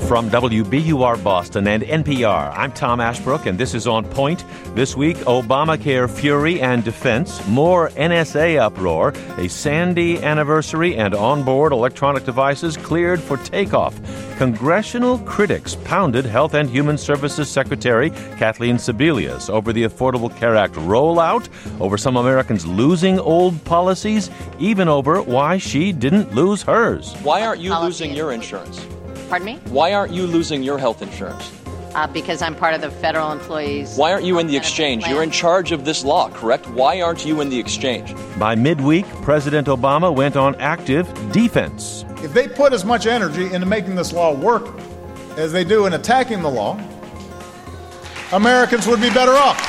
From WBUR Boston and NPR, I'm Tom Ashbrook, and this is On Point. This week, Obamacare fury and defense, more NSA uproar, a Sandy anniversary, and onboard electronic devices cleared for takeoff. Congressional critics pounded Health and Human Services Secretary Kathleen Sebelius over the Affordable Care Act rollout, over some Americans losing old policies, even over why she didn't lose hers. Why aren't you losing your insurance? Pardon me? Why aren't you losing your health insurance? Because I'm part of the federal employees. Why aren't you in the exchange? You're in charge of this law, correct? Why aren't you in the exchange? By midweek, President Obama went on active defense. If they put as much energy into making this law work as they do in attacking the law, Americans would be better off.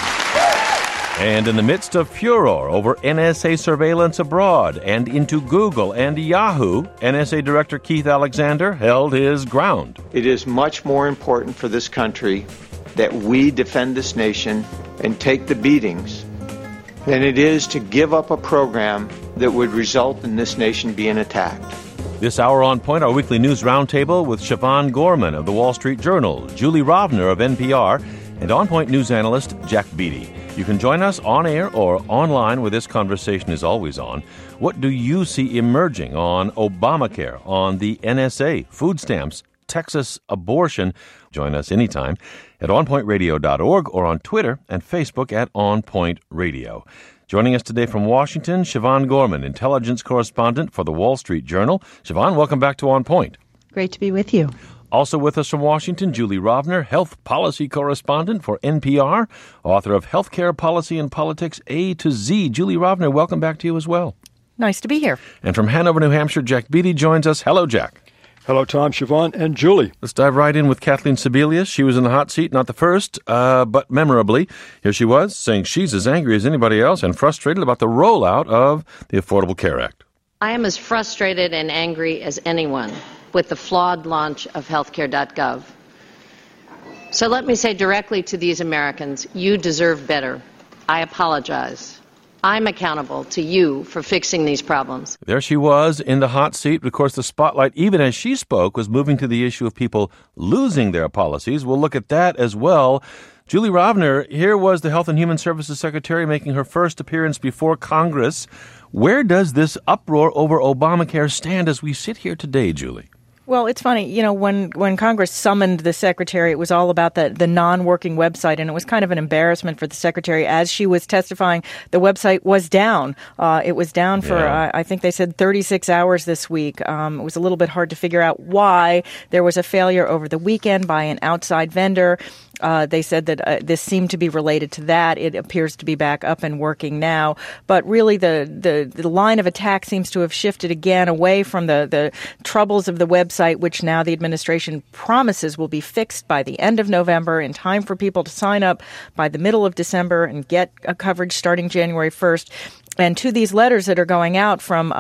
And in the midst of furor over NSA surveillance abroad and into Google and Yahoo, NSA Director Keith Alexander held his ground. It is much more important for this country that we defend this nation and take the beatings than it is to give up a program that would result in this nation being attacked. This hour On Point, our weekly news roundtable with Siobhan Gorman of The Wall Street Journal, Julie Rovner of NPR, and On Point news analyst Jack Beatty. You can join us on air or online where this conversation is always on. What do you see emerging on Obamacare, on the NSA, food stamps, Texas abortion? Join us anytime at onpointradio.org or on Twitter and Facebook at On Point Radio. Joining us today from Washington, Siobhan Gorman, intelligence correspondent for The Wall Street Journal. Siobhan, welcome back to On Point. Great to be with you. Also with us from Washington, Julie Rovner, health policy correspondent for NPR, author of Healthcare Policy and Politics A to Z. Julie Rovner, welcome back to you as well. Nice to be here. And from Hanover, New Hampshire, Jack Beatty joins us. Hello, Jack. Hello, Tom, Siobhan, and Julie. Let's dive right in with Kathleen Sebelius. She was in the hot seat, not the first, but memorably. Here she was, saying she's as angry as anybody else and frustrated about the rollout of the Affordable Care Act. I am as frustrated and angry as anyone with the flawed launch of healthcare.gov. So let me say directly to these Americans, you deserve better. I apologize. I'm accountable to you for fixing these problems. There she was in the hot seat. Of course, the spotlight, even as she spoke, was moving to the issue of people losing their policies. We'll look at that as well. Julie Rovner, here was the Health and Human Services Secretary making her first appearance before Congress. Where does this uproar over Obamacare stand as we sit here today, Julie? Well, it's funny, you know, when Congress summoned the secretary, it was all about the non-working website, and it was kind of an embarrassment for the secretary. As she was testifying, the website was down. It was down for, I think they said 36 hours this week. It was a little bit hard to figure out why. There was a failure over the weekend by an outside vendor. They said that this seemed to be related to that. It appears to be back up and working now. But really, the line of attack seems to have shifted again away from the troubles of the website, which now the administration promises will be fixed by the end of November in time for people to sign up by the middle of December and get a coverage starting January 1st. And to these letters that are going out from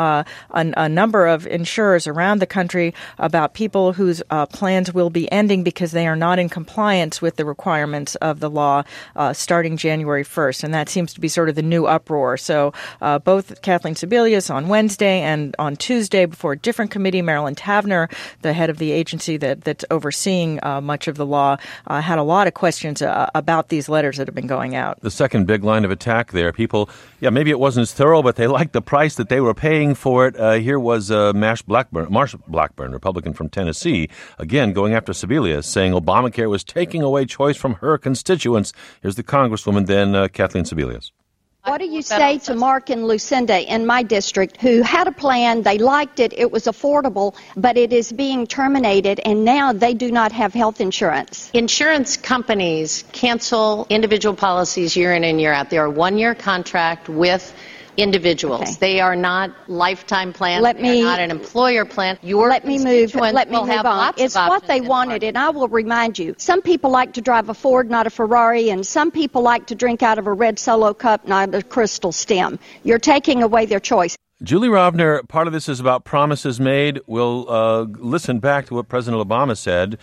a number of insurers around the country about people whose plans will be ending because they are not in compliance with the requirements of the law starting January 1st. And that seems to be sort of the new uproar. So both Kathleen Sebelius on Wednesday and on Tuesday before a different committee, Marilyn Tavenner, the head of the agency that's overseeing much of the law, had a lot of questions about these letters that have been going out. The second big line of attack there, people, maybe it wasn't as thorough, but they liked the price that they were paying for it. Here was Marsha Blackburn, Republican from Tennessee, again going after Sebelius, saying Obamacare was taking away choice from her constituents. Here's the Congresswoman, then Kathleen Sebelius. What do you say to Mark and Lucinda in my district who had a plan, they liked it, it was affordable, but it is being terminated and now they do not have health insurance? Insurance companies cancel individual policies year in and year out. They are a one-year contract with individuals. Okay. They are not lifetime plans. They are not an employer plan. Let me move on. It's what they wanted, and I will remind you. Some people like to drive a Ford, not a Ferrari, and some people like to drink out of a red Solo cup, not a crystal stem. You're taking away their choice. Julie Rovner, part of this is about promises made. We'll listen back to what President Obama said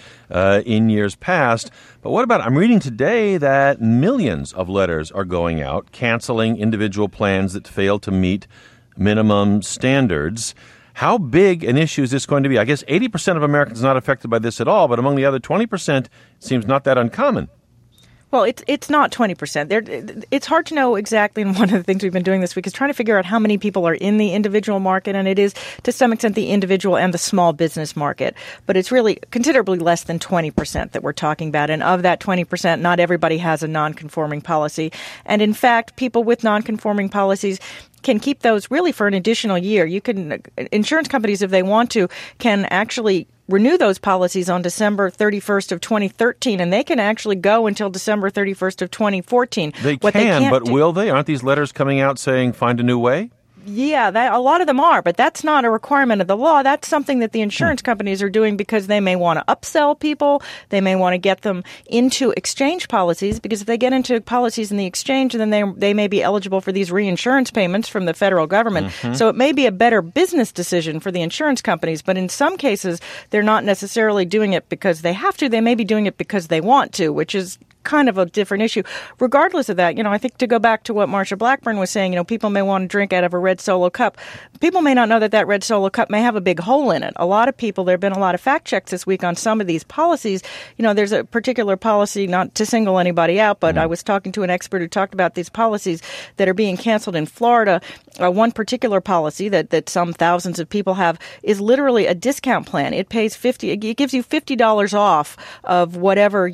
in years past. But what about, I'm reading today that millions of letters are going out canceling individual plans that fail to meet minimum standards. How big an issue is this going to be? I guess 80% of Americans not affected by this at all, but among the other 20%, it seems not that uncommon. Well, it's not 20%. It's hard to know exactly, and one of the things we've been doing this week is trying to figure out how many people are in the individual market, and it is, to some extent, the individual and the small business market. But it's really considerably less than 20% that we're talking about, and of that 20%, not everybody has a non-conforming policy. And in fact, people with non-conforming policies can keep those really for an additional year. Insurance companies, if they want to, can actually renew those policies on December 31st of 2013, and they can actually go until December 31st of 2014. They can, but will they? Aren't these letters coming out saying find a new way? Yeah, a lot of them are, but that's not a requirement of the law. That's something that the insurance companies are doing because they may want to upsell people. They may want to get them into exchange policies, because if they get into policies in the exchange, then they may be eligible for these reinsurance payments from the federal government. Mm-hmm. So it may be a better business decision for the insurance companies, but in some cases, they're not necessarily doing it because they have to. They may be doing it because they want to, which is kind of a different issue. Regardless of that, I think to go back to what Marsha Blackburn was saying, people may want to drink out of a red Solo cup. People may not know that red Solo cup may have a big hole in it. A lot of people, there have been a lot of fact checks this week on some of these policies. There's a particular policy, not to single anybody out, but I was talking to an expert who talked about these policies that are being canceled in Florida. One particular policy that some thousands of people have is literally a discount plan. It pays it gives you $50 off of whatever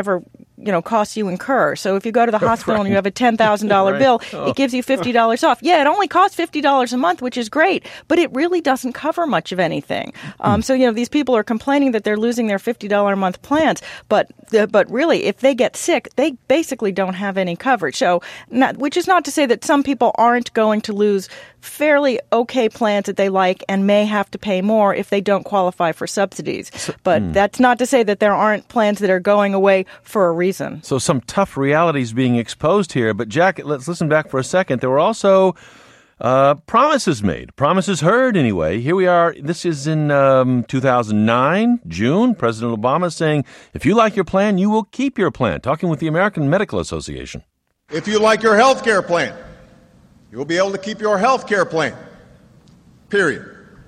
costs you incur. So if you go to the hospital and you have a $10,000 bill, it gives you $50 off. Yeah, it only costs $50 a month, which is great, but it really doesn't cover much of anything. So these people are complaining that they're losing their $50 a month plans, but really, if they get sick, they basically don't have any coverage. So, which is not to say that some people aren't going to lose fairly okay plans that they like and may have to pay more if they don't qualify for subsidies. But that's not to say that there aren't plans that are going away for a reason. So some tough realities being exposed here. But Jack, let's listen back for a second. There were also promises made, promises heard anyway. Here we are. This is in 2009, June. President Obama saying, if you like your plan, you will keep your plan. Talking with the American Medical Association. If you like your health care plan, you will be able to keep your health care plan. Period.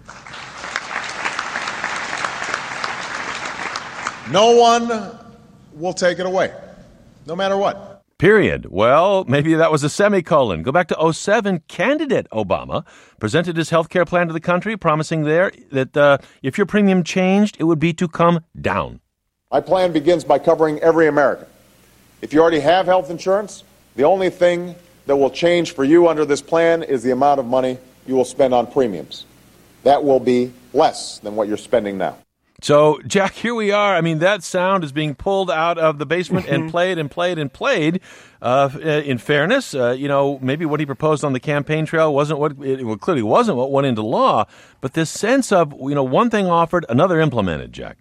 No one will take it away, no matter what. Period. Well, maybe that was a semicolon. Go back to 2007. Candidate Obama presented his health care plan to the country, promising there that if your premium changed, it would be to come down. My plan begins by covering every American. If you already have health insurance, the only thing that will change for you under this plan is the amount of money you will spend on premiums. That will be less than what you're spending now. So, Jack, here we are. I mean, that sound is being pulled out of the basement and played and played and played. In fairness, maybe what he proposed on the campaign trail clearly wasn't what went into law. But this sense of, one thing offered, another implemented, Jack.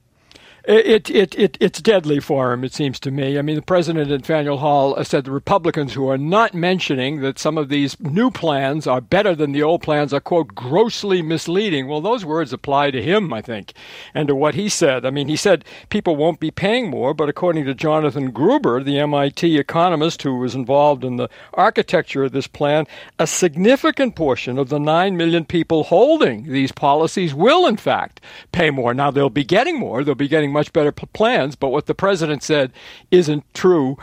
It's deadly for him, it seems to me. I mean, the president at Faneuil Hall said the Republicans who are not mentioning that some of these new plans are better than the old plans are, quote, grossly misleading. Well, those words apply to him, I think, and to what he said. I mean, he said people won't be paying more, but according to Jonathan Gruber, the MIT economist who was involved in the architecture of this plan, a significant portion of the 9 million people holding these policies will, in fact, pay more. Now, they'll be getting more. They'll be getting much better plans, but what the president said isn't true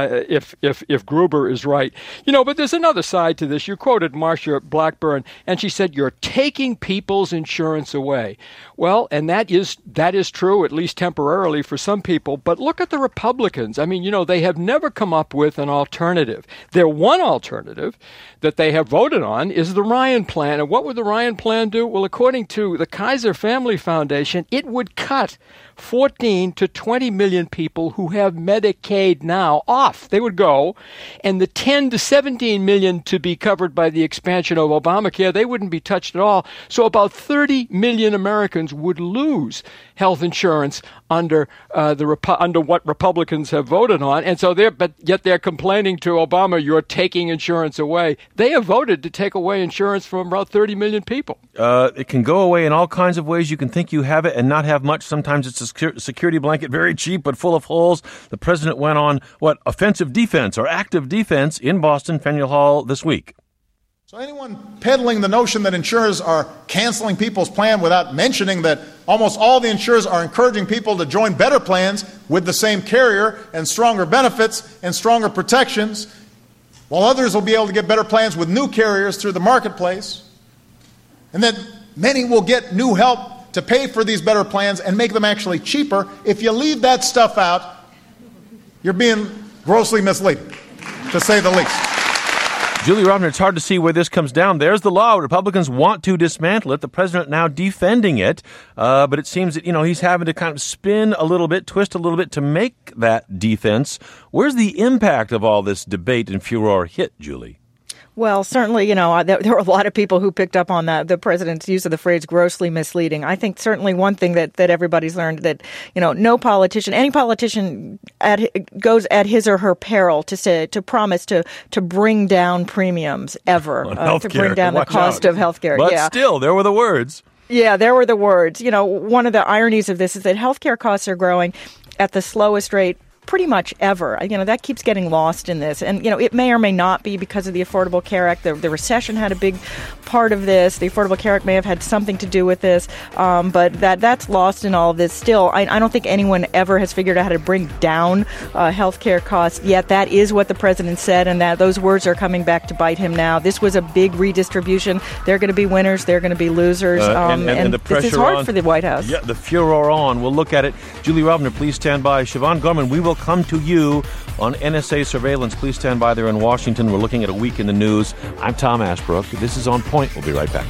if Gruber is right. But there's another side to this. You quoted Marsha Blackburn, and she said, you're taking people's insurance away. Well, and that is true, at least temporarily for some people, but look at the Republicans. I mean, they have never come up with an alternative. Their one alternative that they have voted on is the Ryan Plan. And what would the Ryan Plan do? Well, according to the Kaiser Family Foundation, it would cut 14 to 20 million people who have Medicaid now off. They would go, and the 10 to 17 million to be covered by the expansion of Obamacare, they wouldn't be touched at all. So about 30 million Americans would lose health insurance under what Republicans have voted on. And so yet they're complaining to Obama, you're taking insurance away. They have voted to take away insurance from about 30 million people. It can go away in all kinds of ways. You can think you have it and not have much. Sometimes it's a security blanket, very cheap but full of holes. The president went on, offensive defense or active defense in Boston, Faneuil Hall this week. So anyone peddling the notion that insurers are canceling people's plan without mentioning that almost all the insurers are encouraging people to join better plans with the same carrier and stronger benefits and stronger protections, while others will be able to get better plans with new carriers through the marketplace, and that many will get new help to pay for these better plans and make them actually cheaper. If you leave that stuff out, you're being grossly misleading, to say the least. Julie Rovner, it's hard to see where this comes down. There's the law. Republicans want to dismantle it. The president now defending it. But it seems that, he's having to kind of spin a little bit, twist a little bit to make that defense. Where's the impact of all this debate and furor hit, Julie? Well, certainly, there were a lot of people who picked up on that, the president's use of the phrase grossly misleading. I think certainly one thing that everybody's learned that, no politician, any politician goes at his or her peril to promise to bring down premiums ever, to bring down the cost of healthcare. But still, there were the words. Yeah, there were the words. One of the ironies of this is that healthcare costs are growing at the slowest rate pretty much ever. That keeps getting lost in this. And, it may or may not be because of the Affordable Care Act. The recession had a big part of this. The Affordable Care Act may have had something to do with this. But that's lost in all of this. Still, I don't think anyone ever has figured out how to bring down health care costs yet. That is what the president said, and that those words are coming back to bite him now. This was a big redistribution. They're going to be winners. They're going to be losers. And the pressure this is hard for the White House. Yeah, the furor on. We'll look at it. Julie Rovner, please stand by. Siobhan Gorman, we will come to you on NSA surveillance. Please stand by there in Washington. We're looking at a week in the news. I'm Tom Ashbrook. This is On Point. We'll be right back.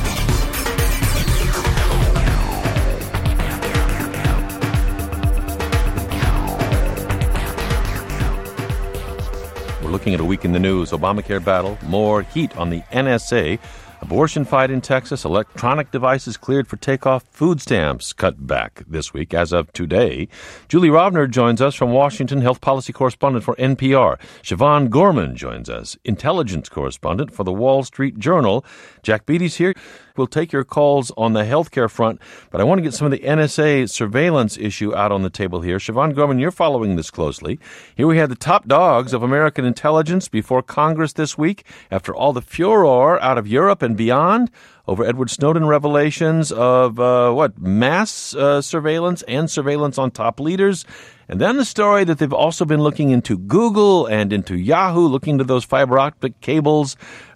We're looking at a week in the news. Obamacare battle, more heat on the NSA. Abortion fight in Texas, electronic devices cleared for takeoff, food stamps cut back this week as of today. Julie Rovner joins us from Washington, health policy correspondent for NPR. Siobhan Gorman joins us, intelligence correspondent for the Wall Street Journal. Jack Beatty's here. We'll take your calls on the healthcare front, but I want to get some of the NSA surveillance issue out on the table here. Siobhan Gorman, you're following this closely. Here we had the top dogs of American intelligence before Congress this week after all the furor out of Europe and beyond over Edward Snowden revelations of, mass surveillance and surveillance on top leaders. And then the story that they've also been looking into Google and into Yahoo, looking to those fiber optic cables.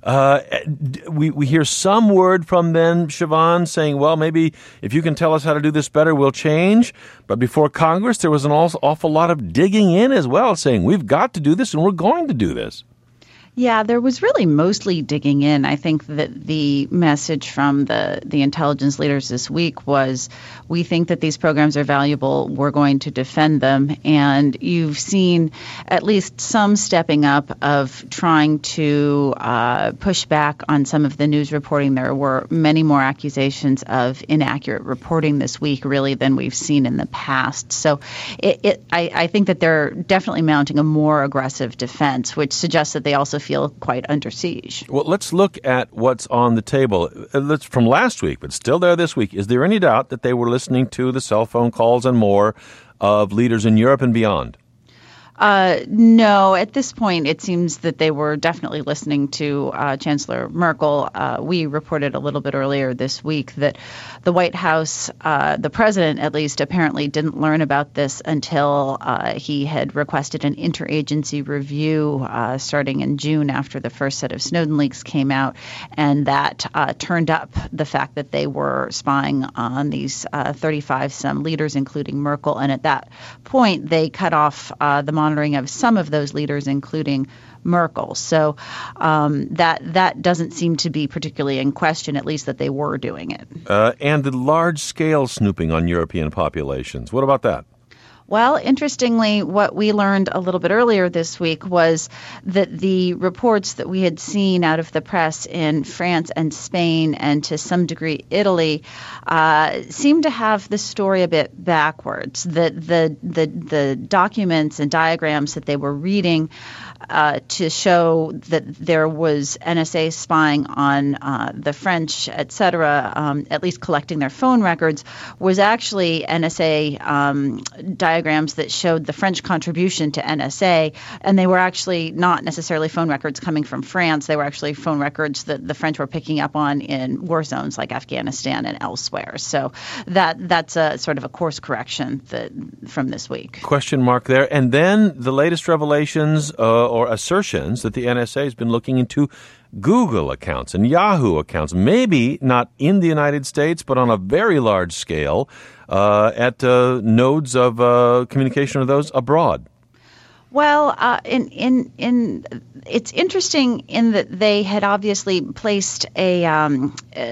We hear some word from them, Siobhan, saying, well, maybe if you can tell us how to do this better, we'll change. But before Congress, there was an awful lot of digging in as well, saying we've got to do this and we're going to do this. Yeah, there was really mostly digging in. I think that the message from the intelligence leaders this week was, we think that these programs are valuable. We're going to defend them. And you've seen at least some stepping up of trying to push back on some of the news reporting. There were many more accusations of inaccurate reporting this week, really, than we've seen in the past. So I think that they're definitely mounting a more aggressive defense, which suggests that they also feel quite under siege. Well, let's look at what's on the table. That's from last week, but still there this week. Is there any doubt that they were listening to the cell phone calls and more of leaders in Europe and beyond? No, at this point, it seems that they were definitely listening to Chancellor Merkel. We reported a little bit earlier this week that the White House, the president at least, apparently didn't learn about this until he had requested an interagency review starting in June after the first set of Snowden leaks came out. And that turned up the fact that they were spying on these 35-some leaders, including Merkel. And at that point, they cut off the monitoring of some of those leaders, including Merkel. So that doesn't seem to be particularly in question, at least that they were doing it. And the large-scale snooping on European populations. What about that? Well, interestingly, what we learned a little bit earlier this week was that the reports that we had seen out of the press in France and Spain and to some degree Italy seemed to have the story a bit backwards. That the documents and diagrams that they were reading to show that there was NSA spying on the French, et cetera, at least collecting their phone records, was actually NSA diagrams that showed the French contribution to NSA, and they were actually not necessarily phone records coming from France. They were actually phone records that the French were picking up on in war zones like Afghanistan and elsewhere. So that's a sort of a course correction from this week. Question mark there. And then the latest revelations or assertions that the NSA has been looking into Google accounts and Yahoo accounts, maybe not in the United States, but on a very large scale at nodes of communication of those abroad. Well, it's interesting in that they had obviously placed an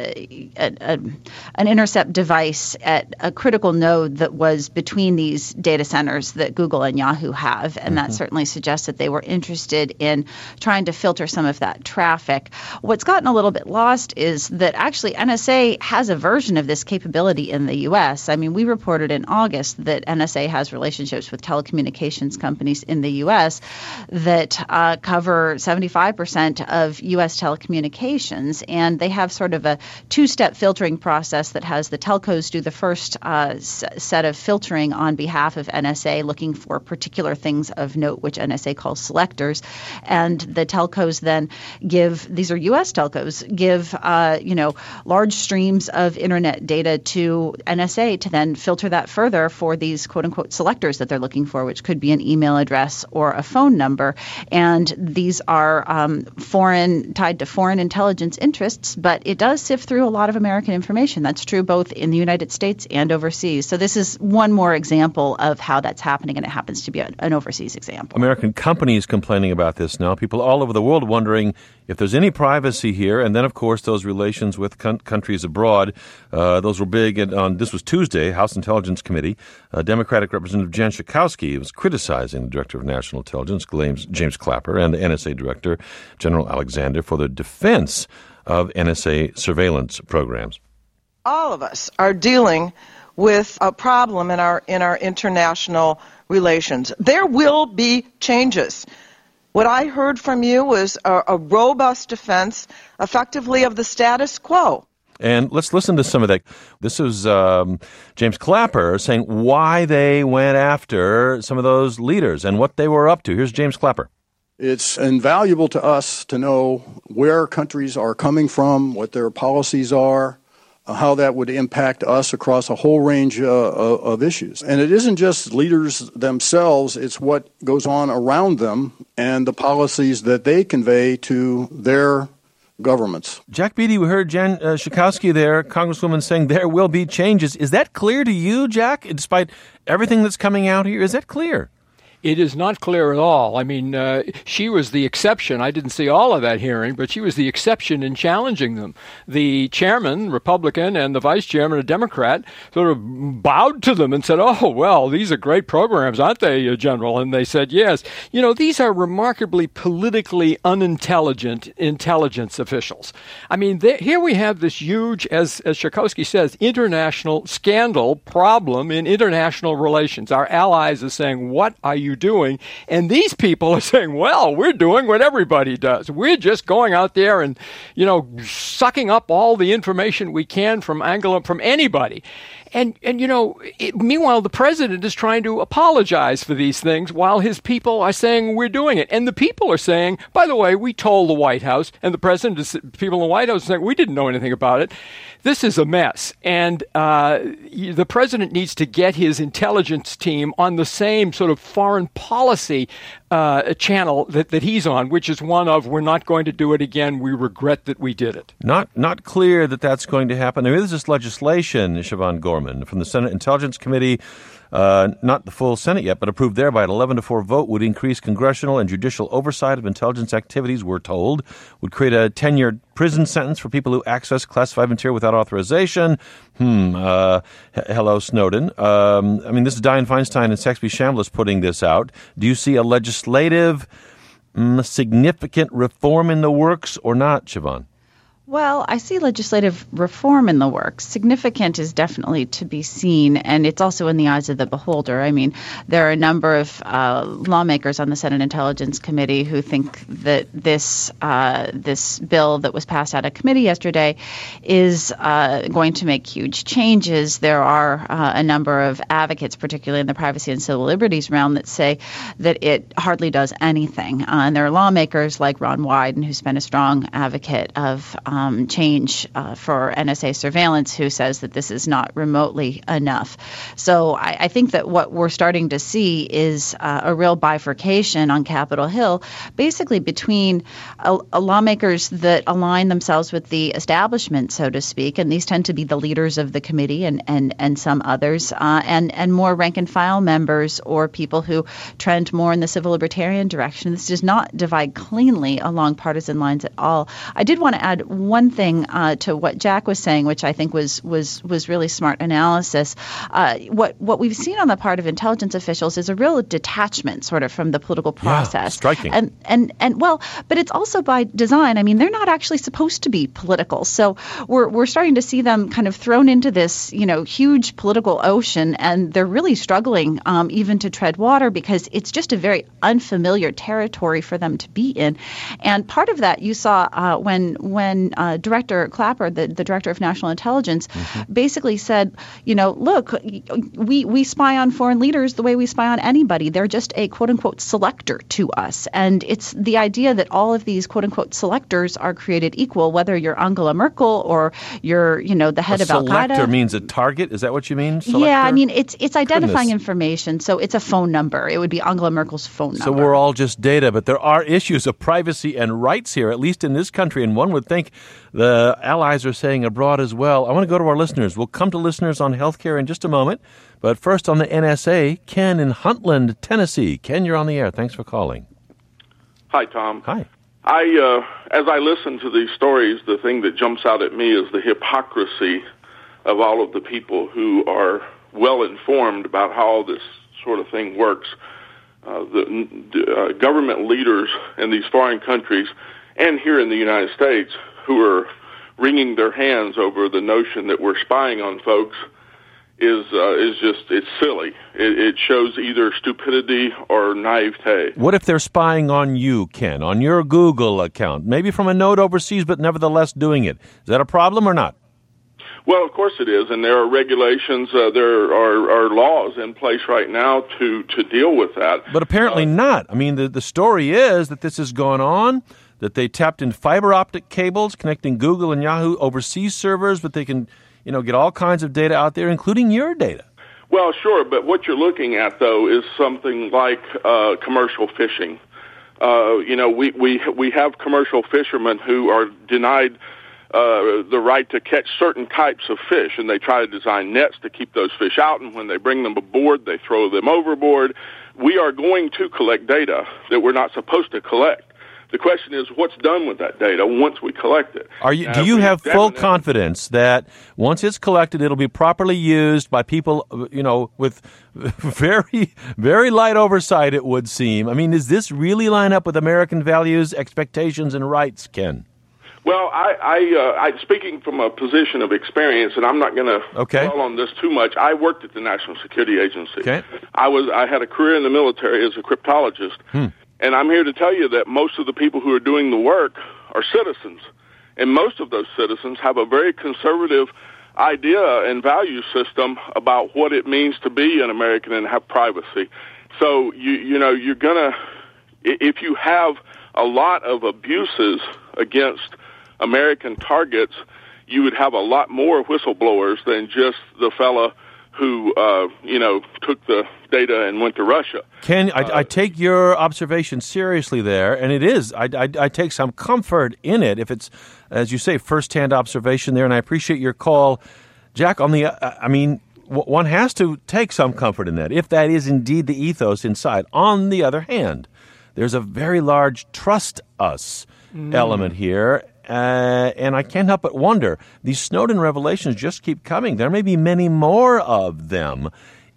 intercept device at a critical node that was between these data centers that Google and Yahoo have, and that certainly suggests that they were interested in trying to filter some of that traffic. What's gotten a little bit lost is that actually NSA has a version of this capability in the U.S. I mean, we reported in August that NSA has relationships with telecommunications companies in the U.S. that cover 75% of U.S. telecommunications, and they have sort of a two-step filtering process that has the telcos do the first set of filtering on behalf of NSA, looking for particular things of note, which NSA calls selectors, and the telcos then these are U.S. telcos, give large streams of internet data to NSA to then filter that further for these quote-unquote selectors that they're looking for, which could be an email address or a phone number. And these are tied to foreign intelligence interests, but it does sift through a lot of American information. That's true both in the United States and overseas. So this is one more example of how that's happening, and it happens to be an overseas example. American companies complaining about this now. People all over the world wondering if there's any privacy here. And then, of course, those relations with countries abroad. Those were big. This was Tuesday, House Intelligence Committee. Democratic Representative Jen Schakowsky was criticizing the Director of National Intelligence, James Clapper, and the NSA Director, General Alexander, for the defense of NSA surveillance programs. All of us are dealing with a problem in our international relations. There will be changes. What I heard from you was a robust defense, effectively, of the status quo. And let's listen to some of that. This is James Clapper saying why they went after some of those leaders and what they were up to. Here's James Clapper. It's invaluable to us to know where countries are coming from, what their policies are, how that would impact us across a whole range of issues. And it isn't just leaders themselves, it's what goes on around them and the policies that they convey to their governments. Jack Beatty, we heard Jen Schakowsky there, Congresswoman, saying there will be changes. Is that clear to you, Jack, despite everything that's coming out here? Is that clear? It is not clear at all. I mean, she was the exception. I didn't see all of that hearing, but she was the exception in challenging them. The chairman, Republican, and the vice chairman, a Democrat, sort of bowed to them and said, oh, well, these are great programs, aren't they, General? And they said, yes. You know, these are remarkably politically unintelligent intelligence officials. I mean, here we have this huge, as Schakowsky says, international scandal problem in international relations. Our allies are saying, what are you doing? And these people are saying, well, we're doing what everybody does. We're just going out there and, sucking up all the information we can from anybody. And meanwhile, the president is trying to apologize for these things while his people are saying we're doing it. And the people are saying, by the way, we told the White House, and the president, people in the White House are saying, we didn't know anything about it. This is a mess. And the president needs to get his intelligence team on the same sort of foreign policy channel that he's on, which is one of, we're not going to do it again. We regret that we did it. Not clear that that's going to happen. There is this legislation, Siobhan Gorman, from the Senate Intelligence Committee, not the full Senate yet, but approved there by an 11-4 vote, would increase congressional and judicial oversight of intelligence activities, we're told, would create a 10-year prison sentence for people who access classified material without authorization. Hello, Snowden. This is Dianne Feinstein and Saxby Chambliss putting this out. Do you see a legislative significant reform in the works or not, Siobhan? Well, I see legislative reform in the works. Significant is definitely to be seen, and it's also in the eyes of the beholder. I mean, there are a number of lawmakers on the Senate Intelligence Committee who think that this bill that was passed out of committee yesterday is going to make huge changes. There are a number of advocates, particularly in the privacy and civil liberties realm, that say that it hardly does anything. And there are lawmakers like Ron Wyden, who's been a strong advocate of change for NSA surveillance, who says that this is not remotely enough. So I think that what we're starting to see is a real bifurcation on Capitol Hill, basically between lawmakers that align themselves with the establishment, so to speak, and these tend to be the leaders of the committee and some others, and more rank-and-file members or people who trend more in the civil libertarian direction. This does not divide cleanly along partisan lines at all. I did want to add one thing to what Jack was saying, which I think was really smart analysis. What we've seen on the part of intelligence officials is a real detachment, sort of, from the political process. Yeah, striking. And well, but it's also by design. I mean, they're not actually supposed to be political, so we're starting to see them kind of thrown into this, huge political ocean, and they're really struggling even to tread water because it's just a very unfamiliar territory for them to be in. And part of that you saw when Director Clapper, the Director of National Intelligence, basically said, look, we spy on foreign leaders the way we spy on anybody. They're just a quote-unquote selector to us. And it's the idea that all of these quote-unquote selectors are created equal, whether you're Angela Merkel or you're, the head of Al-Qaeda. Selector means a target? Is that what you mean? Selector? Yeah, I mean, it's identifying information. So it's a phone number. It would be Angela Merkel's phone number. So we're all just data, but there are issues of privacy and rights here, at least in this country, and one would think the allies are saying abroad as well. I want to go to our listeners. We'll come to listeners on healthcare in just a moment, but first on the NSA, Ken in Huntland, Tennessee. Ken, you're on the air. Thanks for calling. Hi, Tom. Hi. As I listen to these stories, the thing that jumps out at me is the hypocrisy of all of the people who are well informed about how all this sort of thing works. The government leaders in these foreign countries and here in the United States who are wringing their hands over the notion that we're spying on folks is just, it's silly. It shows either stupidity or naivete. What if they're spying on you, Ken, on your Google account, maybe from a node overseas, but nevertheless doing it? Is that a problem or not? Well, of course it is, and there are regulations, there are laws in place right now to deal with that. But apparently not. I mean, the story is that this has gone on, that they tapped in fiber optic cables connecting Google and Yahoo overseas servers, but they can, get all kinds of data out there, including your data. Well, sure, but what you're looking at, though, is something like commercial fishing. We have commercial fishermen who are denied the right to catch certain types of fish, and they try to design nets to keep those fish out, and when they bring them aboard, they throw them overboard. We are going to collect data that we're not supposed to collect. The question is, what's done with that data once we collect it? Do you have full confidence that once it's collected, it'll be properly used by people, with very, very light oversight, it would seem? I mean, does this really line up with American values, expectations, and rights, Ken? Well, I speaking from a position of experience, and I'm not going to dwell on this too much. I worked at the National Security Agency. Okay. I had a career in the military as a cryptologist. And I'm here to tell you that most of the people who are doing the work are citizens. And most of those citizens have a very conservative idea and value system about what it means to be an American and have privacy. So, you're going to, if you have a lot of abuses against American targets, you would have a lot more whistleblowers than just the fella who, took the data and went to Russia. Ken, I take your observation seriously there, and it is. I take some comfort in it if it's, as you say, first-hand observation there, and I appreciate your call. Jack, one has to take some comfort in that, if that is indeed the ethos inside. On the other hand, there's a very large trust us element here, and I can't help but wonder, these Snowden revelations just keep coming. There may be many more of them.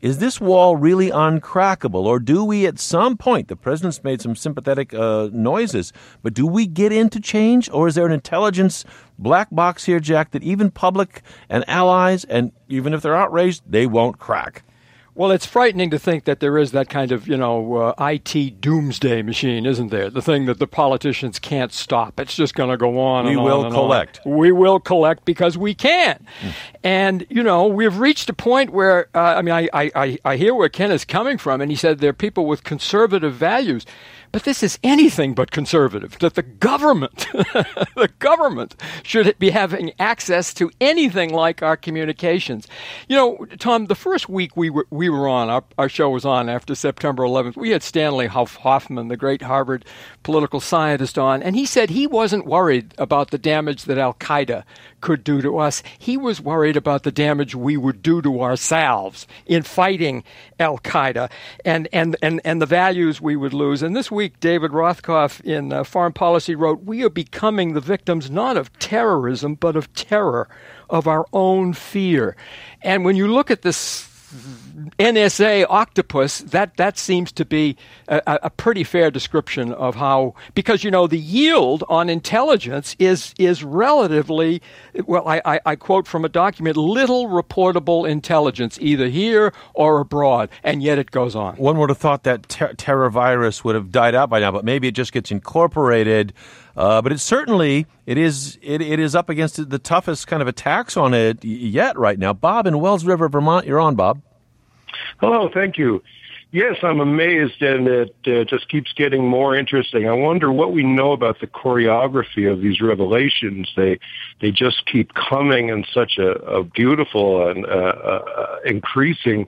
is this wall really uncrackable? Or do we at some point, the president's made some sympathetic noises, but do we get into change? Or is there an intelligence black box here, Jack, that even public and allies, and even if they're outraged, they won't crack? Well, it's frightening to think that there is that kind of, IT doomsday machine, isn't there? The thing that the politicians can't stop. It's just going to go on and on. We will collect. We will collect because we can. And, we've reached a point where, I hear where Ken is coming from, and he said there are people with conservative values. But this is anything but conservative, that the government should be having access to anything like our communications. Tom, the first week we were on, our show was on after September 11th, we had Stanley Hoffman, the great Harvard political scientist, on, and he said he wasn't worried about the damage that Al-Qaeda could do to us. He was worried about the damage we would do to ourselves in fighting Al-Qaeda and the values we would lose. And this week, David Rothkopf in Foreign Policy wrote, "We are becoming the victims not of terrorism, but of terror, of our own fear." And when you look at this NSA octopus, that seems to be a pretty fair description of how, because, the yield on intelligence is relatively, well, I quote from a document, little reportable intelligence, either here or abroad, and yet it goes on. One would have thought that terror virus would have died out by now, but maybe it just gets incorporated. But it certainly, it is up against the toughest kind of attacks on it yet right now. Bob in Wells River, Vermont, you're on, Bob. Hello, thank you. Yes, I'm amazed, and it just keeps getting more interesting. I wonder what we know about the choreography of these revelations. They just keep coming in such a beautiful and increasing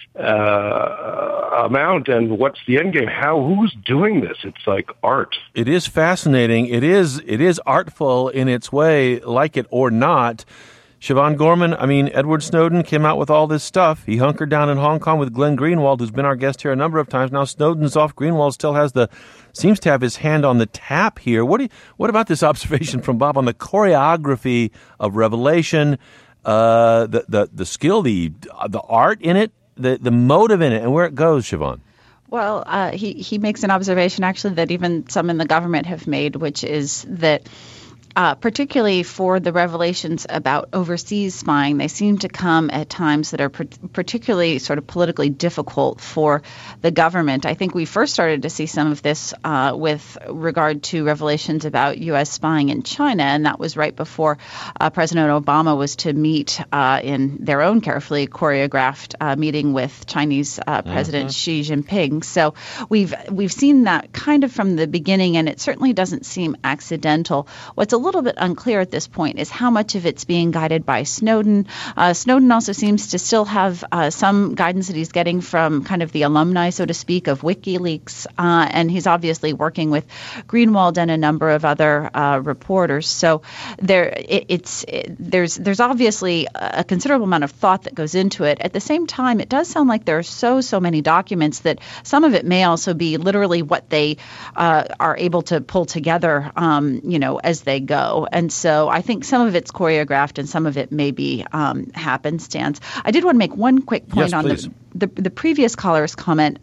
amount. And what's the end game? Who's doing this? It's like art. It is fascinating. It is artful in its way, like it or not. Siobhan Gorman, Edward Snowden came out with all this stuff. He hunkered down in Hong Kong with Glenn Greenwald, who's been our guest here a number of times. Now Snowden's off. Greenwald still seems to have his hand on the tap here. What about this observation from Bob on the choreography of revelation, the skill, the art in it, the motive in it, and where it goes, Siobhan? Well, he makes an observation actually that even some in the government have made, which is that particularly for the revelations about overseas spying, they seem to come at times that are particularly sort of politically difficult for the government. I think we first started to see some of this with regard to revelations about U.S. spying in China, and that was right before President Obama was to meet in their own carefully choreographed meeting with Chinese President Xi Jinping. So we've seen that kind of from the beginning, and it certainly doesn't seem accidental. What's a little bit unclear at this point is how much of it's being guided by Snowden. Snowden also seems to still have some guidance that he's getting from kind of the alumni, so to speak, of WikiLeaks, and he's obviously working with Greenwald and a number of other reporters. So there's obviously a considerable amount of thought that goes into it. At the same time, it does sound like there are so many documents that some of it may also be literally what they are able to pull together, as they go. And so I think some of it's choreographed and some of it may be happenstance. I did want to make one quick point on the previous caller's comment.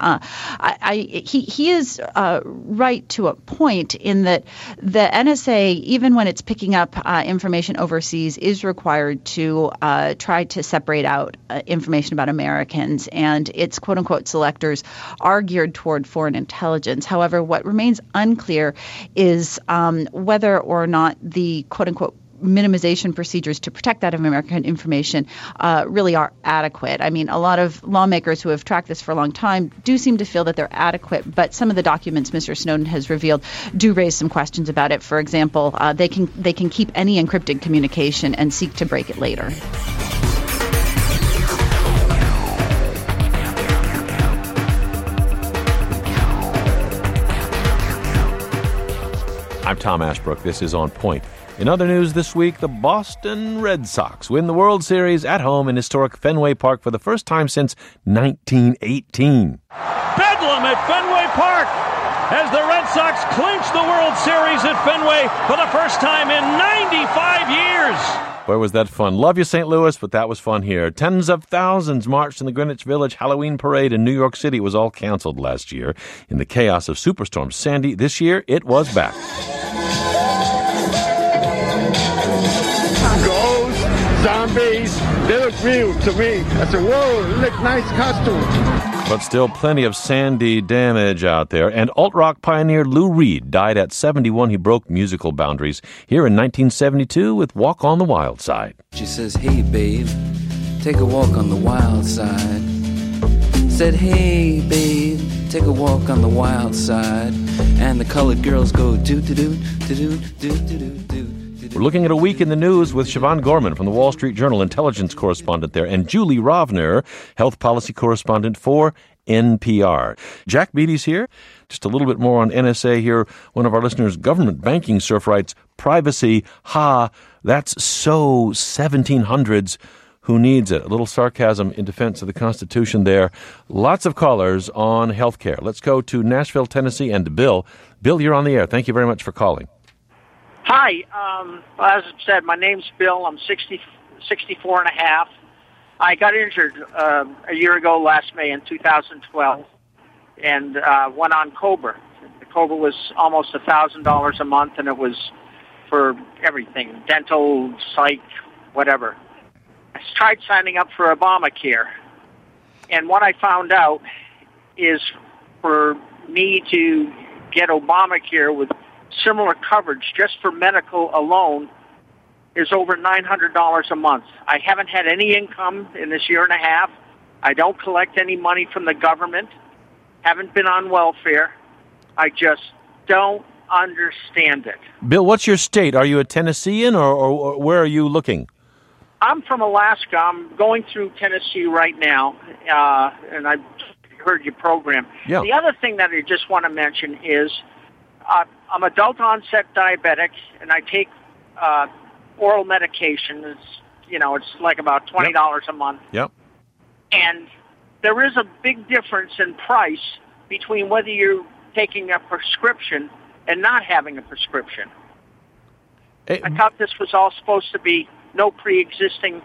He is right to a point in that the NSA, even when it's picking up information overseas, is required to try to separate out information about Americans, and its quote-unquote selectors are geared toward foreign intelligence. However, what remains unclear is whether or not the quote-unquote minimization procedures to protect that American information really are adequate. I mean, a lot of lawmakers who have tracked this for a long time do seem to feel that they're adequate, but some of the documents Mr. Snowden has revealed do raise some questions about it. For example, they can keep any encrypted communication and seek to break it later. I'm Tom Ashbrook. This is On Point. In other news this week, the Boston Red Sox win the World Series at home in historic Fenway Park for the first time since 1918. Bedlam at Fenway Park as the Red Sox clinch the World Series at Fenway for the first time in 95 years. Boy, was that fun. Love you, St. Louis, but that was fun here. Tens of thousands marched in the Greenwich Village Halloween parade in New York City. It was all canceled last year. In the chaos of Superstorm Sandy, this year it was back. Ghosts, zombies, they look real to me. I said, whoa, look nice costume. But still plenty of Sandy damage out there. And alt-rock pioneer Lou Reed died at 71. He broke musical boundaries here in 1972 with Walk on the Wild Side. She says, hey, babe, take a walk on the wild side. Said, hey, babe, take a walk on the wild side. And the colored girls go do-do-do, do-do, do-do-do, do. We're looking at a week in the news with Siobhan Gorman from the Wall Street Journal, intelligence correspondent there, and Julie Rovner, health policy correspondent for NPR. Jack Beatty's here. Just a little bit more on NSA here. One of our listeners, Government Banking Surf, writes, privacy, that's so 1700s. Who needs it? A little sarcasm in defense of the Constitution there. Lots of callers on healthcare. Let's go to Nashville, Tennessee, and Bill. Bill, you're on the air. Thank you very much for calling. Hi. As I said, my name's Bill. I'm 64 and a half. I got injured a year ago last May in 2012 and went on COBRA. The COBRA was almost $1,000 a month, and it was for everything, dental, psych, whatever. I tried signing up for Obamacare, and what I found out is for me to get Obamacare with similar coverage just for medical alone is over $900 a month. I haven't had any income in this year and a half. I don't collect any money from the government. Haven't been on welfare. I just don't understand it. Bill, what's your state? Are you a Tennessean or where are you looking? I'm from Alaska. I'm going through Tennessee right now, and I heard your program. Yeah. The other thing that I just want to mention is I'm adult onset diabetic, and I take oral medication. It's like about $20 a month. Yep. And there is a big difference in price between whether you're taking a prescription and not having a prescription. I thought this was all supposed to be no pre-existing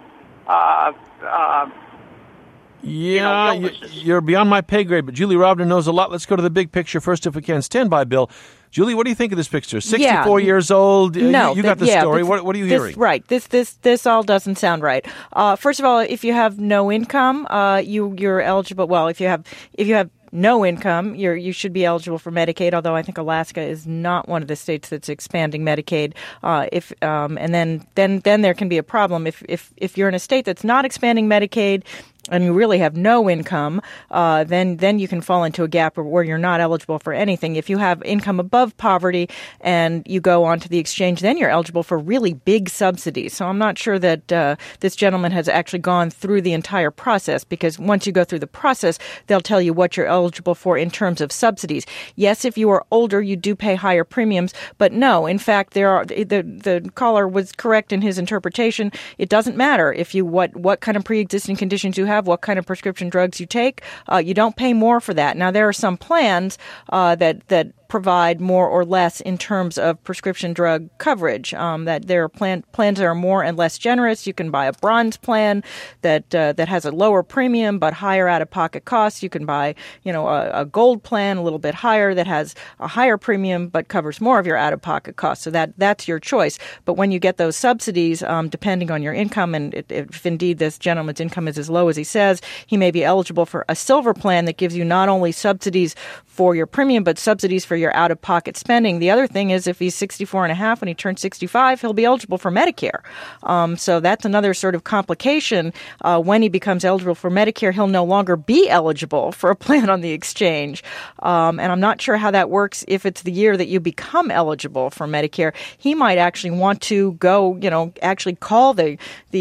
you're beyond my pay grade, but Julie Rovner knows a lot. Let's go to the big picture first if we can. Stand by, Bill. Julie, what do you think of this picture? 64 years old. No, you got the story. What are you hearing? Right. This all doesn't sound right. First of all, if you have no income, you're eligible. Well, if you have no income, you should be eligible for Medicaid. Although I think Alaska is not one of the states that's expanding Medicaid. And then there can be a problem if you're in a state that's not expanding Medicaid and you really have no income, then you can fall into a gap where you're not eligible for anything. If you have income above poverty and you go onto the exchange, then you're eligible for really big subsidies. So I'm not sure that this gentleman has actually gone through the entire process, because once you go through the process, they'll tell you what you're eligible for in terms of subsidies. Yes, if you are older, you do pay higher premiums, but no, in fact, the caller was correct in his interpretation. It doesn't matter if you what kind of pre-existing conditions you have, what kind of prescription drugs you take. You don't pay more for that. Now, there are some plans that provide more or less in terms of prescription drug coverage. That there are plans that are more and less generous. You can buy a bronze plan that has a lower premium but higher out-of-pocket costs. You can buy, a gold plan, a little bit higher, that has a higher premium but covers more of your out-of-pocket costs. So that's your choice. But when you get those subsidies, depending on your income, and if indeed this gentleman's income is as low as he says, he may be eligible for a silver plan that gives you not only subsidies for your premium but subsidies for your out-of-pocket spending. The other thing is if he's 64 and a half when he turns 65, he'll be eligible for Medicare. So that's another sort of complication. When he becomes eligible for Medicare, he'll no longer be eligible for a plan on the exchange. And I'm not sure how that works if it's the year that you become eligible for Medicare. He might actually want to go, actually call the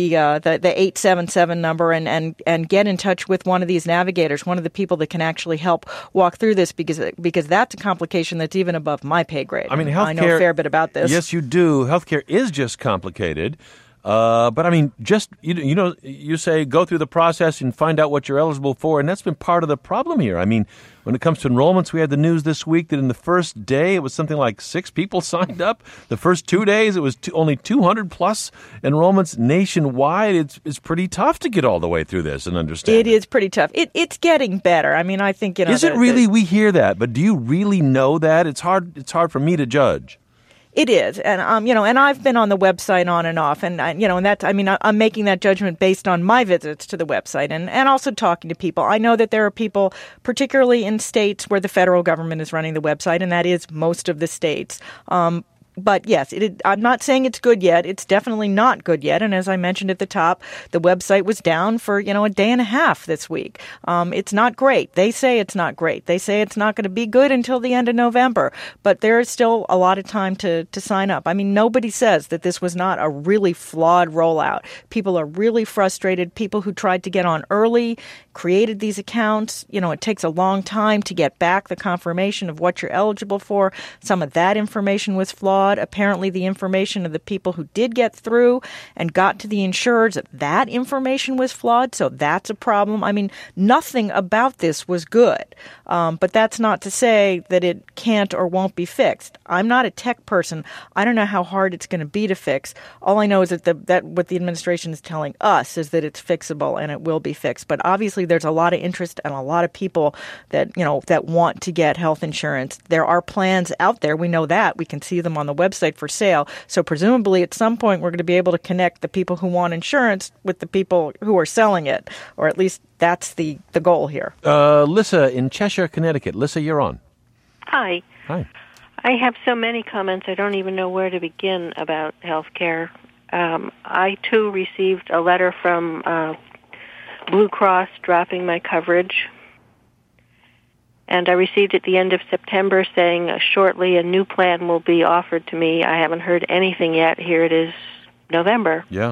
877 number and get in touch with one of these navigators, one of the people that can actually help walk through this, because that's a complication that's even above my pay grade. I mean, healthcare, I know a fair bit about this. Yes, you do. Healthcare is just complicated. But I mean, just, you say go through the process and find out what you're eligible for. And that's been part of the problem here. I mean, when it comes to enrollments, we had the news this week that in the first day, it was something like 6 people signed up. The first 2 days, it was only 200 plus enrollments nationwide. It's pretty tough to get all the way through this and understand. It is pretty tough. It's getting better. I mean, I think, Is it really? We hear that, but do you really know that? It's hard for me to judge. It is, and and I've been on the website on and off, and I'm making that judgment based on my visits to the website and also talking to people. I know that there are people, particularly in states where the federal government is running the website, and that is most of the states. But yes, I'm not saying it's good yet. It's definitely not good yet. And as I mentioned at the top, the website was down for, a day and a half this week. It's not great. They say it's not great. They say it's not going to be good until the end of November. But there is still a lot of time to sign up. I mean, nobody says that this was not a really flawed rollout. People are really frustrated. People who tried to get on early, created these accounts. It takes a long time to get back the confirmation of what you're eligible for. Some of that information was flawed. Apparently, the information of the people who did get through and got to the insurers, that information was flawed, so that's a problem. I mean, nothing about this was good, but that's not to say that it can't or won't be fixed. I'm not a tech person. I don't know how hard it's going to be to fix. All I know is that what the administration is telling us is that it's fixable and it will be fixed. But obviously, there's a lot of interest and a lot of people that want to get health insurance. There are plans out there. We know that. We can see them on the website for sale. So presumably at some point we're going to be able to connect the people who want insurance with the people who are selling it, or at least that's the goal here. Lissa in Cheshire, Connecticut. Lissa, you're on. Hi. Hi. I have so many comments I don't even know where to begin about health care. I, too, received a letter from Blue Cross dropping my coverage. And I received at the end of September saying shortly a new plan will be offered to me. I haven't heard anything yet. Here it is, November. Yeah.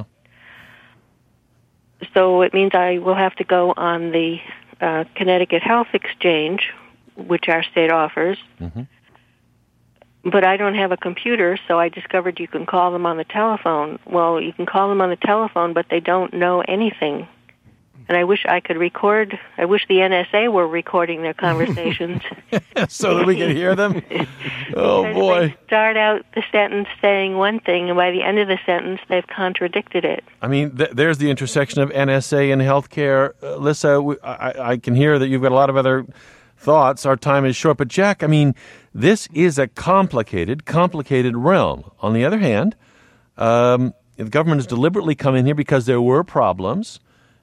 So it means I will have to go on the Connecticut Health Exchange, which our state offers. Mm-hmm. But I don't have a computer, so I discovered you can call them on the telephone. Well, you can call them on the telephone, but they don't know anything. And I wish I could record. I wish the NSA were recording their conversations. So that we can hear them? Oh, boy. They start out the sentence saying one thing, and by the end of the sentence, they've contradicted it. I mean, there's the intersection of NSA and healthcare. Lissa, I can hear that you've got a lot of other thoughts. Our time is short. But, Jack, I mean, this is a complicated realm. On the other hand, the government has deliberately come in here because there were problems.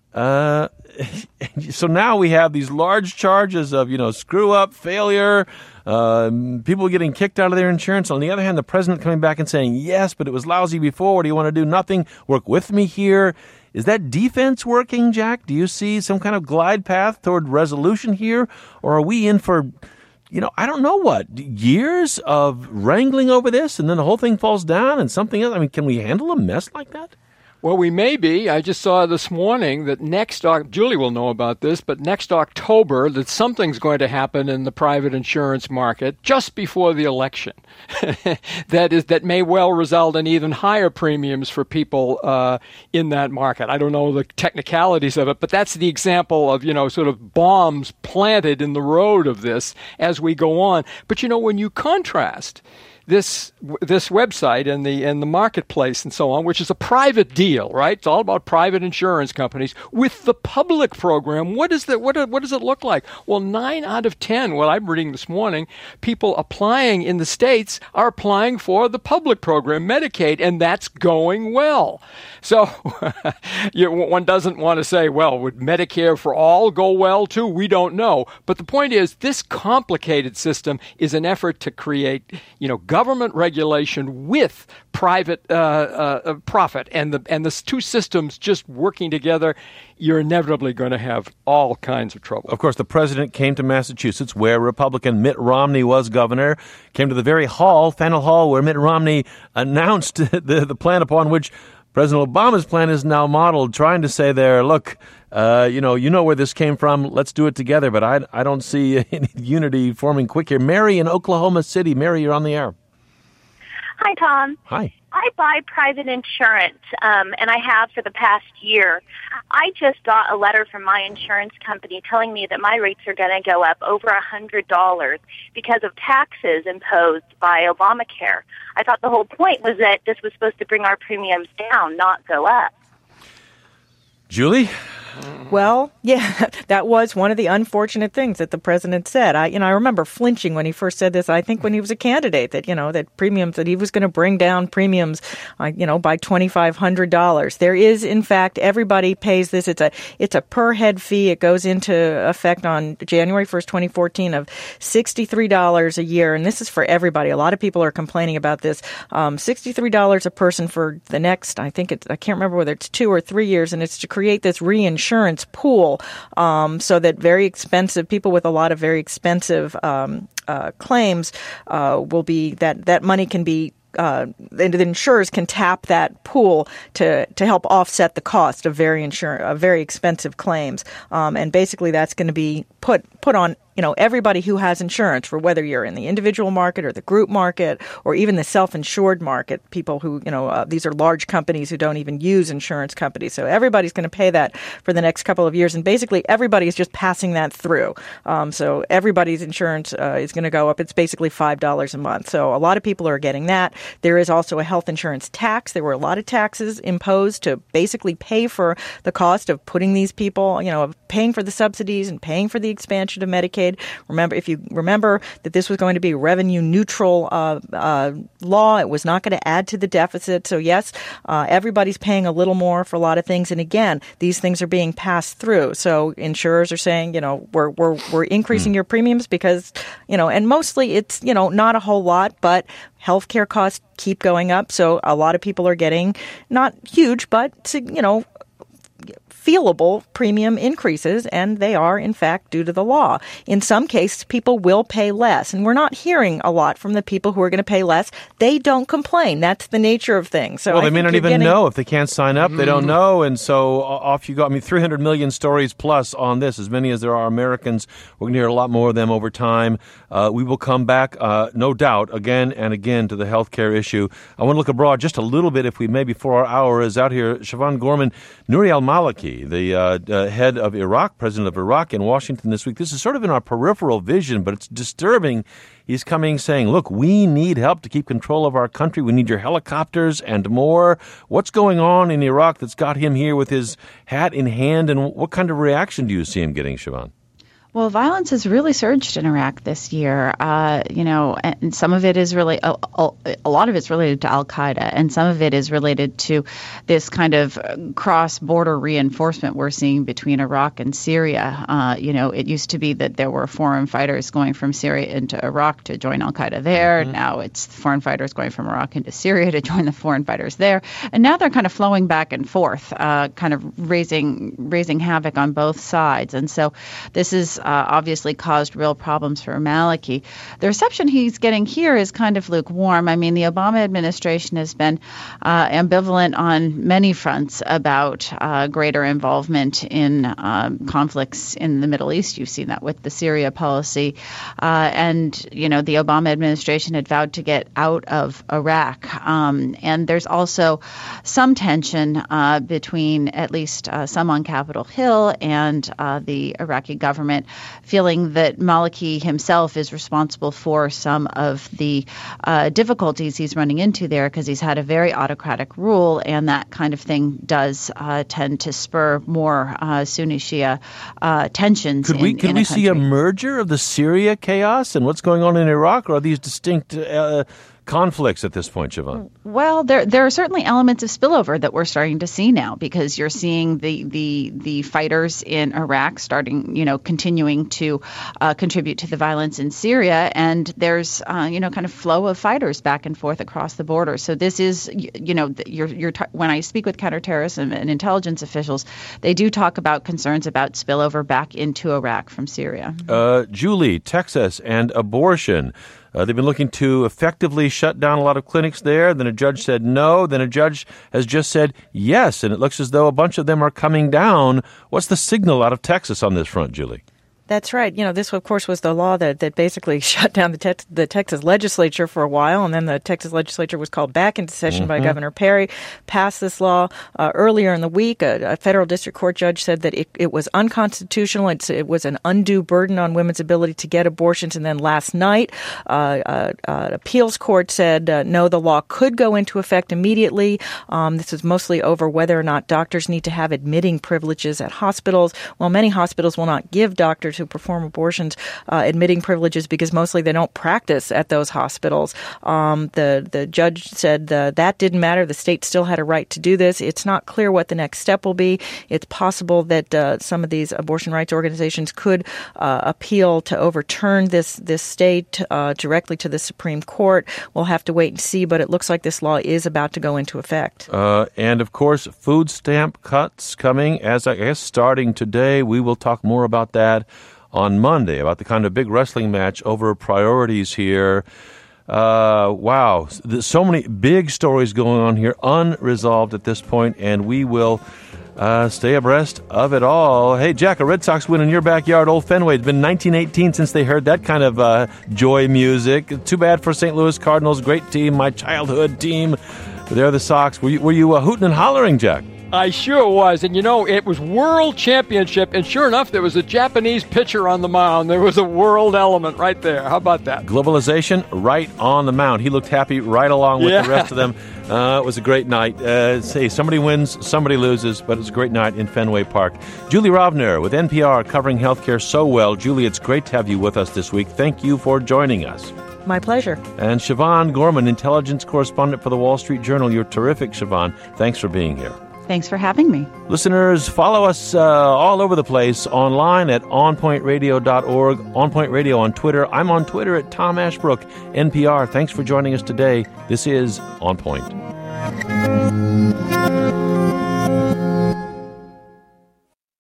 So now we have these large charges of, screw up, failure, people getting kicked out of their insurance. On the other hand, the president coming back and saying, yes, but it was lousy before. What do you want to do? Nothing. Work with me here. Is that defense working, Jack? Do you see some kind of glide path toward resolution here? Or are we in for, I don't know what, years of wrangling over this and then the whole thing falls down and something else? I mean, can we handle a mess like that? Well, we may be. I just saw this morning that Julie will know about this, but next October that something's going to happen in the private insurance market just before the election. that may well result in even higher premiums for people in that market. I don't know the technicalities of it, but that's the example of, sort of bombs planted in the road of this as we go on. But, when you contrast this website and the marketplace and so on, which is a private deal, right? It's all about private insurance companies with the public program. What does it look like? Well, 9 out of 10, what I'm reading this morning, people applying in the states are applying for the public program, Medicaid, and that's going well. So one doesn't want to say, well, would Medicare for all go well too? We don't know. But the point is, this complicated system is an effort to create, government regulation with private profit, and the two systems just working together, you're inevitably going to have all kinds of trouble. Of course, the president came to Massachusetts, where Republican Mitt Romney was governor, came to the very Faneuil Hall, where Mitt Romney announced the plan upon which President Obama's plan is now modeled, trying to say there, look, you know where this came from. Let's do it together. But I don't see any unity forming quick here. Mary in Oklahoma City. Mary, you're on the air. Hi, Tom. Hi. I buy private insurance, and I have for the past year. I just got a letter from my insurance company telling me that my rates are going to go up over $100 because of taxes imposed by Obamacare. I thought the whole point was that this was supposed to bring our premiums down, not go up. Julie? Well, yeah, that was one of the unfortunate things that the president said. I remember flinching when he first said this. I think when he was a candidate that, that premiums, that he was going to bring down premiums, by $2,500. There is, in fact, everybody pays this. It's a per head fee. It goes into effect on January 1st, 2014 of $63 a year. And this is for everybody. A lot of people are complaining about this. $63 a person for the next, I can't remember whether it's 2 or 3 years. And it's to create this reinsurance pool so that very expensive people with a lot of very expensive claims will be that money can be the insurers can tap that pool to help offset the cost of very expensive claims, and basically that's going to be put on everybody who has insurance, for whether you're in the individual market or the group market or even the self-insured market, people who, these are large companies who don't even use insurance companies. So everybody's going to pay that for the next couple of years. And basically everybody's just passing that through. So everybody's insurance is going to go up. It's basically $5 a month. So a lot of people are getting that. There is also a health insurance tax. There were a lot of taxes imposed to basically pay for the cost of putting these people, of paying for the subsidies and paying for the expansion of Medicaid. If you remember that this was going to be a revenue neutral law, it was not going to add to the deficit. So yes, everybody's paying a little more for a lot of things. And again, these things are being passed through. So insurers are saying, we're increasing your premiums because, and mostly it's, not a whole lot, but healthcare costs keep going up. So a lot of people are getting not huge, but, feelable premium increases, and they are, in fact, due to the law. In some cases, people will pay less, and we're not hearing a lot from the people who are going to pay less. They don't complain. That's the nature of things. So they may not even know if they can't sign up. They don't know, and so off you go. 300 million stories plus on this, as many as there are Americans. We're going to hear a lot more of them over time. We will come back, no doubt, again and again to the healthcare issue. I want to look abroad just a little bit, if we may, before our hour is out here. Siobhan Gorman, Nouri al-Maliki, the head of Iraq, president of Iraq, in Washington this week. This is sort of in our peripheral vision, but it's disturbing. He's coming saying, look, we need help to keep control of our country. We need your helicopters and more. What's going on in Iraq that's got him here with his hat in hand, and what kind of reaction do you see him getting, Siobhan? Well, violence has really surged in Iraq this year, and some of it is really a lot of it's related to al-Qaeda, and some of it is related to this kind of cross-border reinforcement we're seeing between Iraq and Syria. It used to be that there were foreign fighters going from Syria into Iraq to join al-Qaeda there. Mm-hmm. Now it's foreign fighters going from Iraq into Syria to join the foreign fighters there. And now they're kind of flowing back and forth, kind of raising havoc on both sides. And so this is obviously caused real problems for Maliki. The reception he's getting here is kind of lukewarm. I mean, the Obama administration has been ambivalent on many fronts about greater involvement in conflicts in the Middle East. You've seen that with the Syria policy. And the Obama administration had vowed to get out of Iraq. And there's also some tension between at least some on Capitol Hill and the Iraqi government, feeling that Maliki himself is responsible for some of the difficulties he's running into there because he's had a very autocratic rule, and that kind of thing does tend to spur more Sunni Shia tensions. Could we see a merger of the Syria chaos and what's going on in Iraq, or are these distinct conflicts at this point, Siobhan? Well, there are certainly elements of spillover that we're starting to see now, because you're seeing the fighters in Iraq continuing to contribute to the violence in Syria, and there's kind of flow of fighters back and forth across the border. So this is when I speak with counterterrorism and intelligence officials, they do talk about concerns about spillover back into Iraq from Syria. Julie, Texas and abortion. They've been looking to effectively shut down a lot of clinics there. Then a judge said no. Then a judge has just said yes. And it looks as though a bunch of them are coming down. What's the signal out of Texas on this front, Julie? That's right. This, of course, was the law that basically shut down the Texas legislature for a while, and then the Texas legislature was called back into session by Governor Perry, passed this law earlier in the week. A federal district court judge said that it was unconstitutional. It was an undue burden on women's ability to get abortions. And then last night, an appeals court said, no, the law could go into effect immediately. This was mostly over whether or not doctors need to have admitting privileges at hospitals. Well, many hospitals will not give doctors who perform abortions admitting privileges because mostly they don't practice at those hospitals. The judge said that didn't matter. The state still had a right to do this. It's not clear what the next step will be. It's possible that some of these abortion rights organizations could appeal to overturn this state directly to the Supreme Court. We'll have to wait and see, but it looks like this law is about to go into effect. And, of course, food stamp cuts coming, as I guess, starting today. We will talk more about that on Monday, about the kind of big wrestling match over priorities here. Wow. There's so many big stories going on here, unresolved at this point, and we will stay abreast of it all. Hey, Jack, a Red Sox win in your backyard, Old Fenway. It's been 1918 since they heard that kind of joy music. Too bad for St. Louis Cardinals. Great team, my childhood team. They're the Sox. Were you hooting and hollering, Jack? I sure was. And, it was World Championship. And sure enough, there was a Japanese pitcher on the mound. There was a world element right there. How about that? Globalization right on the mound. He looked happy right along with the rest of them. It was a great night. Say somebody wins, somebody loses, but it was a great night in Fenway Park. Julie Rovner with NPR covering healthcare so well. Julie, it's great to have you with us this week. Thank you for joining us. My pleasure. And Siobhan Gorman, intelligence correspondent for the Wall Street Journal. You're terrific, Siobhan. Thanks for being here. Thanks for having me. Listeners, follow us all over the place online at onpointradio.org, On Point Radio on Twitter. I'm on Twitter at Tom Ashbrook, NPR. Thanks for joining us today. This is On Point.